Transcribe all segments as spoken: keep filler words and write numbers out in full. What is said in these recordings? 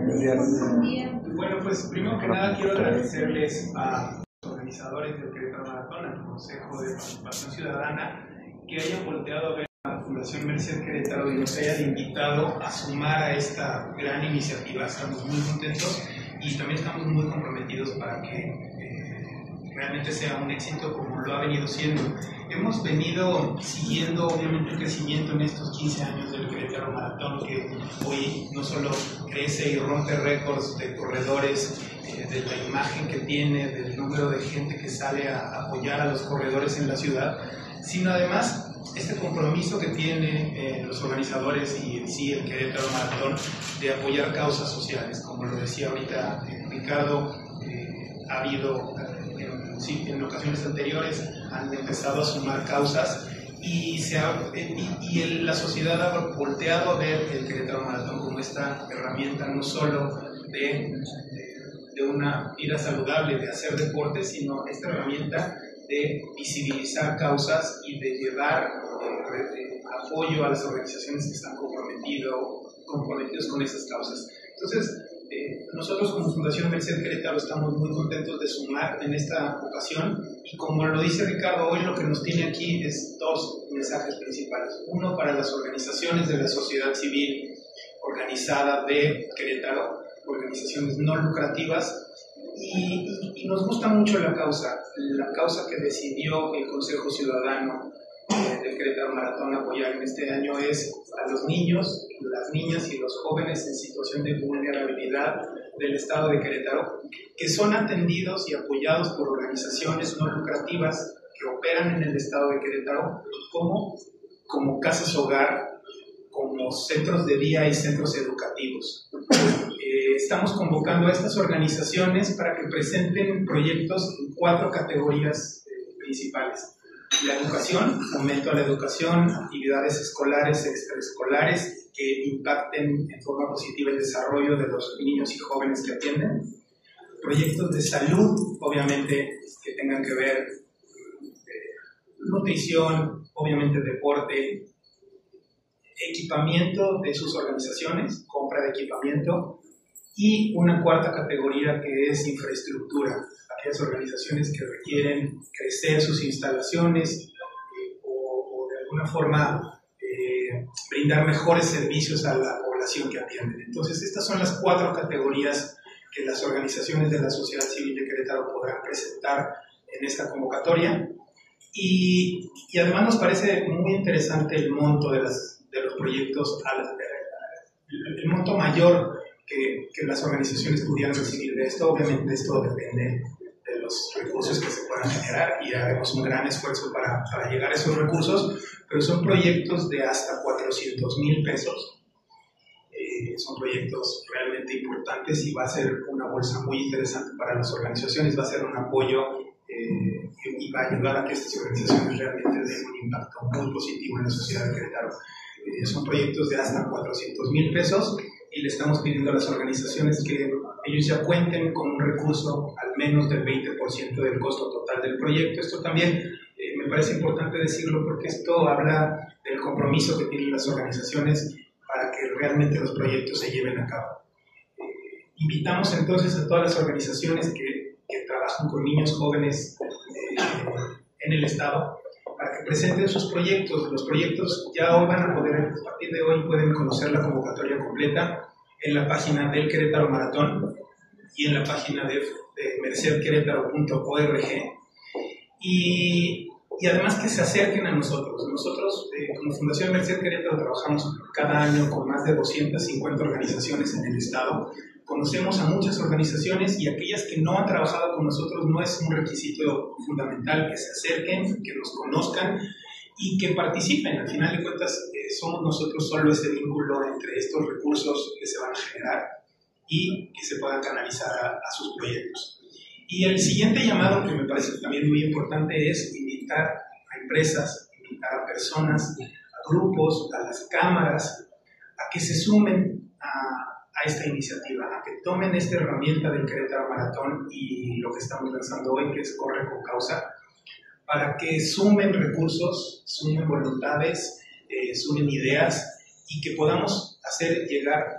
Buenos días. días. Bueno, pues primero que nada quiero agradecerles a los organizadores del Querétaro Maratón, al Consejo de Participación Ciudadana, que hayan volteado a ver a la Fundación Merced Querétaro y nos hayan invitado a sumar a esta gran iniciativa. Estamos muy contentos y también estamos muy comprometidos para que eh, realmente sea un éxito como lo ha venido siendo. Hemos venido siguiendo obviamente el crecimiento en estos quince años del Querétaro Maratón, que hoy no solo crece y rompe récords de corredores, eh, de la imagen que tiene, del número de gente que sale a apoyar a los corredores en la ciudad, sino además este compromiso que tienen eh, los organizadores y en sí el Querétaro Maratón de apoyar causas sociales. Como lo decía ahorita eh, Ricardo, eh, ha habido eh, en, sí, en ocasiones anteriores han empezado a sumar causas y, se ha, y, y el, la sociedad ha volteado a ver el Querétaro Maratón como esta herramienta no solo de, de, de una vida saludable, de hacer deporte, sino esta herramienta de visibilizar causas y de llevar eh, apoyo a las organizaciones que están comprometido, comprometidos con esas causas. Entonces, eh, nosotros como Fundación Merced Querétaro estamos muy contentos de sumar en esta ocasión y como lo dice Ricardo, hoy lo que nos tiene aquí es dos mensajes principales. Uno para las organizaciones de la sociedad civil organizada de Querétaro, organizaciones no lucrativas. Y, y, y nos gusta mucho la causa, la causa que decidió el Consejo Ciudadano eh, del Querétaro Maratón apoyar en este año es a los niños, las niñas y los jóvenes en situación de vulnerabilidad del estado de Querétaro, que son atendidos y apoyados por organizaciones no lucrativas que operan en el estado de Querétaro como, como casas hogar, como centros de día y centros educativos. Eh, estamos convocando a estas organizaciones para que presenten proyectos en cuatro categorías eh, principales. La educación, fomento a la educación, actividades escolares, extraescolares que impacten en forma positiva el desarrollo de los niños y jóvenes que atienden. Proyectos de salud, obviamente, que tengan que ver eh, nutrición, obviamente deporte, equipamiento de sus organizaciones, compra de equipamiento, y una cuarta categoría que es infraestructura, aquellas organizaciones que requieren crecer sus instalaciones eh, o, o de alguna forma eh, brindar mejores servicios a la población que atienden. Entonces, estas son las cuatro categorías que las organizaciones de la sociedad civil de Querétaro podrán presentar en esta convocatoria. Y, y además nos parece muy interesante el monto de, las, de los proyectos, el, el monto mayor que, que las organizaciones pudieran recibir de esto. Obviamente esto depende de los recursos que se puedan generar y haremos un gran esfuerzo para, para llegar a esos recursos, pero son proyectos de hasta cuatrocientos mil pesos. Eh, son proyectos realmente importantes y va a ser una bolsa muy interesante para las organizaciones, va a ser un apoyo eh, y va a ayudar a que estas organizaciones realmente den un impacto muy positivo en la sociedad de Querétaro. Eh, son proyectos de hasta cuatrocientos mil pesos y le estamos pidiendo a las organizaciones que ellos ya cuenten con un recurso al menos del veinte por ciento del costo total del proyecto. Esto también eh, me parece importante decirlo porque esto habla del compromiso que tienen las organizaciones para que realmente los proyectos se lleven a cabo. Eh, invitamos entonces a todas las organizaciones que, que trabajan con niños jóvenes eh, en el estado para que presenten sus proyectos. Los proyectos ya hoy van a poder, a partir de hoy pueden conocer la convocatoria completa en la página del Querétaro Maratón y en la página de, de merced querétaro punto org. Y, y además que se acerquen a nosotros. Nosotros, eh, como Fundación Merced Querétaro, trabajamos cada año con más de doscientas cincuenta organizaciones en el estado. Conocemos a muchas organizaciones y aquellas que no han trabajado con nosotros no es un requisito fundamental que se acerquen, que nos conozcan y que participen. Al final de cuentas, eh, somos nosotros solo ese vínculo entre estos recursos que se van a generar y que se puedan canalizar a, a sus proyectos. Y el siguiente llamado que me parece también muy importante es invitar a empresas, invitar a personas, a grupos, a las cámaras, a que se sumen a a esta iniciativa, a que tomen esta herramienta del Querétaro Maratón y lo que estamos lanzando hoy, que es Corre con Causa, para que sumen recursos, sumen voluntades, eh, sumen ideas y que podamos hacer llegar eh,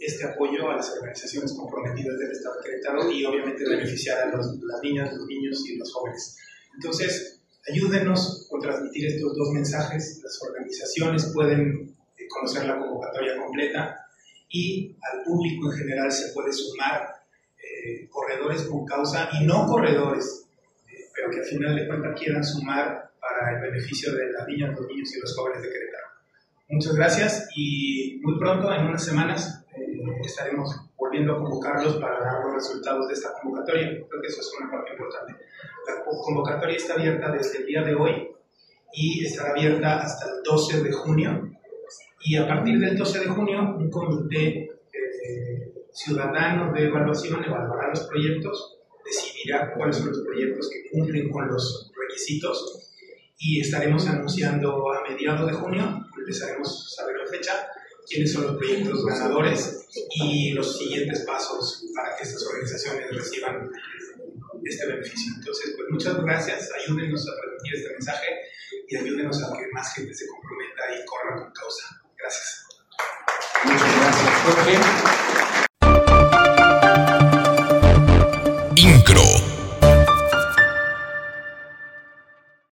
este apoyo a las organizaciones comprometidas del Estado de Querétaro y obviamente beneficiar a los, las niñas, los niños y los jóvenes. Entonces, ayúdenos con transmitir estos dos mensajes. Las organizaciones pueden eh, conocer la convocatoria completa y al público en general se puede sumar, eh, corredores con causa y no corredores, eh, pero que al final de cuentas quieran sumar para el beneficio de las niñas, los niños y los jóvenes de Querétaro. Muchas gracias y muy pronto, en unas semanas, eh, estaremos volviendo a convocarlos para dar los resultados de esta convocatoria. Creo que eso es una parte importante. La convocatoria está abierta desde el día de hoy y estará abierta hasta el doce de junio. Y a partir del doce de junio, un comité eh, ciudadano de evaluación evaluará los proyectos, decidirá cuáles son los proyectos que cumplen con los requisitos y estaremos anunciando a mediados de junio, les haremos saber la fecha, quiénes son los proyectos ganadores y los siguientes pasos para que estas organizaciones reciban este beneficio. Entonces, pues muchas gracias, ayúdenos a transmitir este mensaje y ayúdenos a que más gente se comprometa y corra con causa. Gracias. Muchas gracias, Jorge.